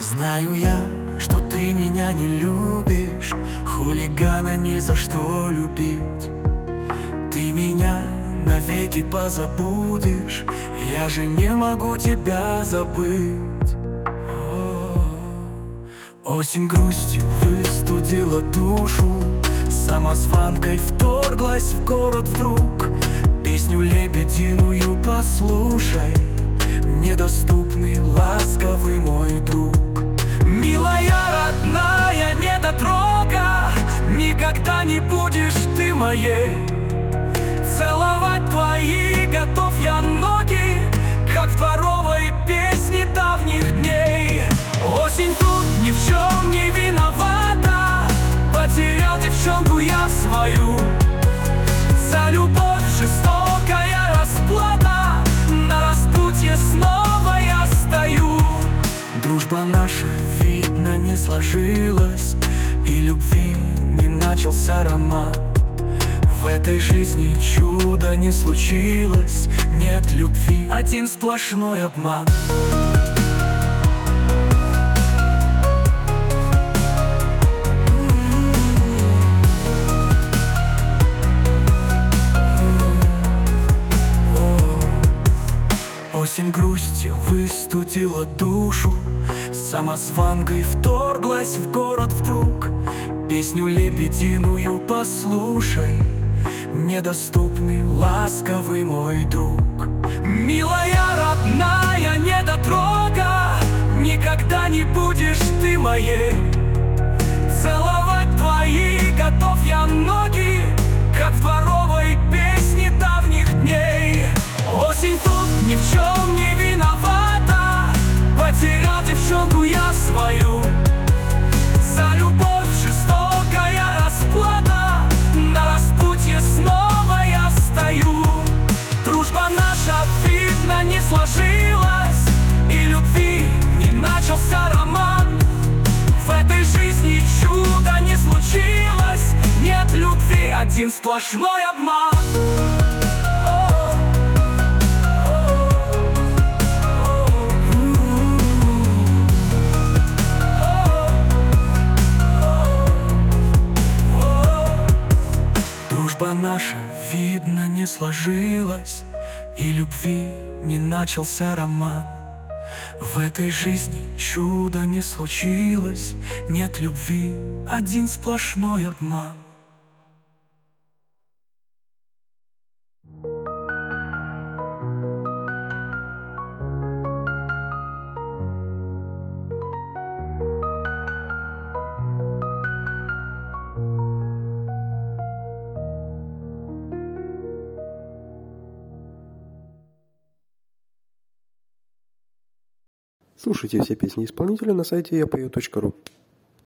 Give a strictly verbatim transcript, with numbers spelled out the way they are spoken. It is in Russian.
Знаю я, что ты меня не любишь, хулигана ни за что любить. Ты меня навеки позабудешь, я же не могу тебя забыть. Осень грустью выстудила душу, самозванкой вторглась в город вдруг. Песню лебединую послушай, недоступный, ласковый мой друг. Милая, родная, недотрога, никогда не будешь ты моей. Целовать твои готов я ноги, как в дворовой песне давних дней. Осень тут ни в чем не виновата, потерял девчонку я свою. За любовь жестокая расплата, на распутье снова я стою. Дружба наша, видно, не сложилась, и любви не начался роман. В этой жизни чуда не случилось, нет любви, один сплошной обман. Осень грустью выстудила душу, самозванкой вторглась в город вдруг. Песню лебединую послушай, недоступный, ласковый мой друг. Милая, родная, недотрога, никогда не будешь ты моей. Целовать твои готов я ноги, как в дворовой песне давних дней. Осень тут ни в чем не виновата, потерял девчонку я свою. За любовь жестокая расплата, на распутье снова я стою. Дружба наша, видно, не сложилась, и любви не начался роман. В этой жизни чуда не случилось, нет любви, один сплошной обман. Дружба наша, видно, не сложилась, и любви не начался роман. В этой жизни чуда не случилось, нет любви, один сплошной обман. Слушайте все песни исполнителя на сайте я пою точка ру.